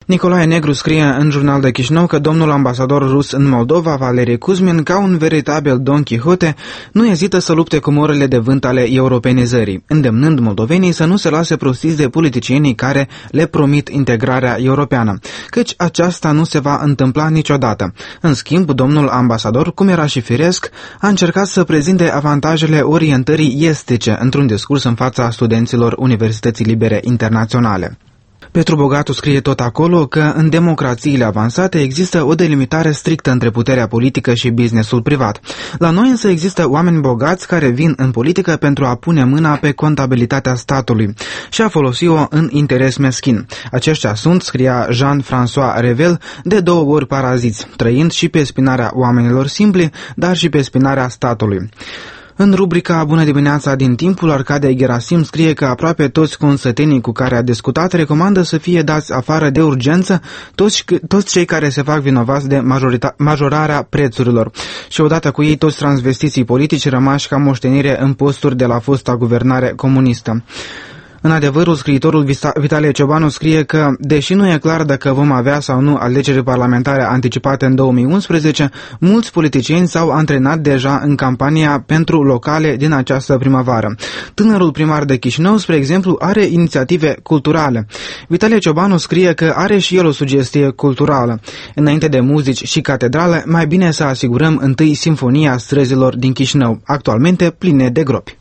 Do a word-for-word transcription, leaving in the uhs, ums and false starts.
Nicolae Negru scrie în Jurnal de Chișinău că domnul ambasador rus în Moldova, Valery Kuzmin, ca un veritabil Don Quixote, nu ezită să lupte cu morile de vânt ale europenizării, îndemnând moldovenii să nu se lase prostiți de politicienii care le promit integrarea europeană, căci aceasta nu se va întâmpla niciodată. În schimb, domnul ambasador, cum era și firesc, a încercat să prezinte avantajele orientării estice într-un discurs în fața studenților Universității Libere Internaționale. Petru Bogatu scrie tot acolo că în democrațiile avansate există o delimitare strictă între puterea politică și businessul privat. La noi însă există oameni bogați care vin în politică pentru a pune mâna pe contabilitatea statului și a folosi-o în interes meschin. Aceștia sunt, scria Jean-François Revel, de două ori paraziți, trăind și pe spinarea oamenilor simpli, dar și pe spinarea statului. În rubrica Bună dimineața din Timpul, Arcade Gerasim scrie că aproape toți consătenii cu care a discutat recomandă să fie dați afară de urgență toți, toți cei care se fac vinovați de majorarea prețurilor și odată cu ei toți transvestiții politici rămași ca moștenire în posturi de la fosta guvernare comunistă. În adevărul, scriitorul Vitalie Ciobanu scrie că, deși nu e clar dacă vom avea sau nu alegeri parlamentare anticipate în două mii unsprezece, mulți politicieni s-au antrenat deja în campania pentru locale din această primăvară. Tânărul primar de Chișinău, spre exemplu, are inițiative culturale. Vitalie Ciobanu scrie că are și el o sugestie culturală. Înainte de muzici și catedrale, mai bine să asigurăm întâi simfonia străzilor din Chișinău, actualmente pline de gropi.